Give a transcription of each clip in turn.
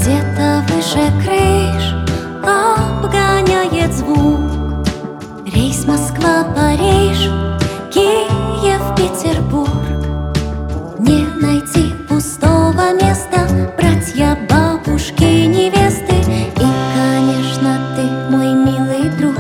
Где-то выше крыш обгоняет звук рейс Москва-Париж, Киев-Петербург. Не найти пустого места, братья, бабушки, невесты. И, конечно, ты мой милый друг.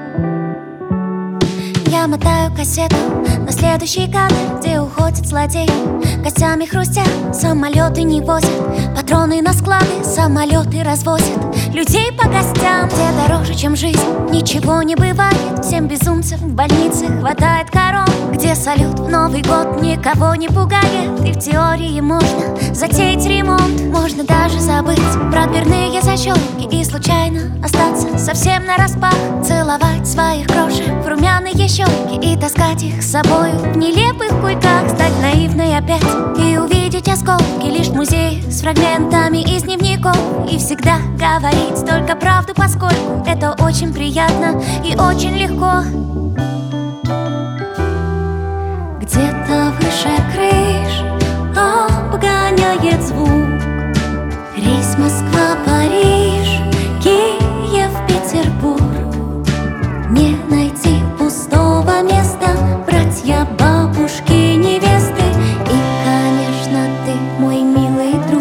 Я мотаю кассету на следующий кадр, где уходит злодей. Костями хрустят, самолеты не возят, патроны на склады, самолеты развозят. Людей по гостям, где дороже, чем жизнь, ничего не бывает. Всем безумцам в больнице хватает корон, где салют в Новый год никого не пугает. И в теории можно затеять ремонт, можно даже забыть про дверные защелки и случайно остаться совсем нараспах. Целовать своих крошек в румяные щеки и таскать их с собою в нелепых кульках. Стать наивной опять и увидеть осколки лишь в музее с фрагментами из дневников. И всегда говорить только правду, поскольку это очень приятно и очень легко. Где-то выше крыш обгоняет звук рейс Москва-Париж, Киев-Петербург. Не найти пустого места, братья, бабушки, невесты. И, конечно, ты мой милый друг.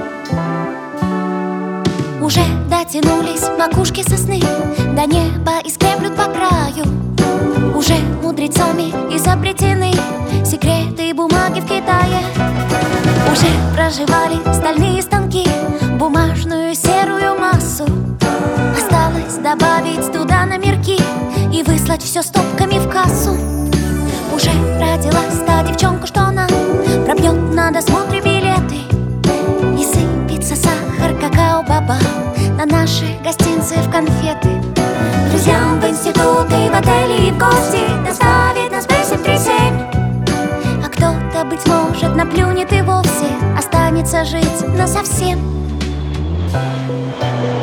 Уже дотянулись макушки сосны до неба и скреплют по краю. Уже мудрецами изобретены секреты бумаги в Китае. Уже проживали стальные станки бумажную серую массу. Осталось добавить туда номерки и выслать все стопками в кассу. Уже родилась та девчонка, что нам пробьет на досмотре билеты. И сыпется сахар, какао-баба на наши гостинцы в конфеты. Друзьям в институт и в отели и в гости доставит нас B737. А кто-то, быть может, наплюнет и вовсе останется жить насовсем.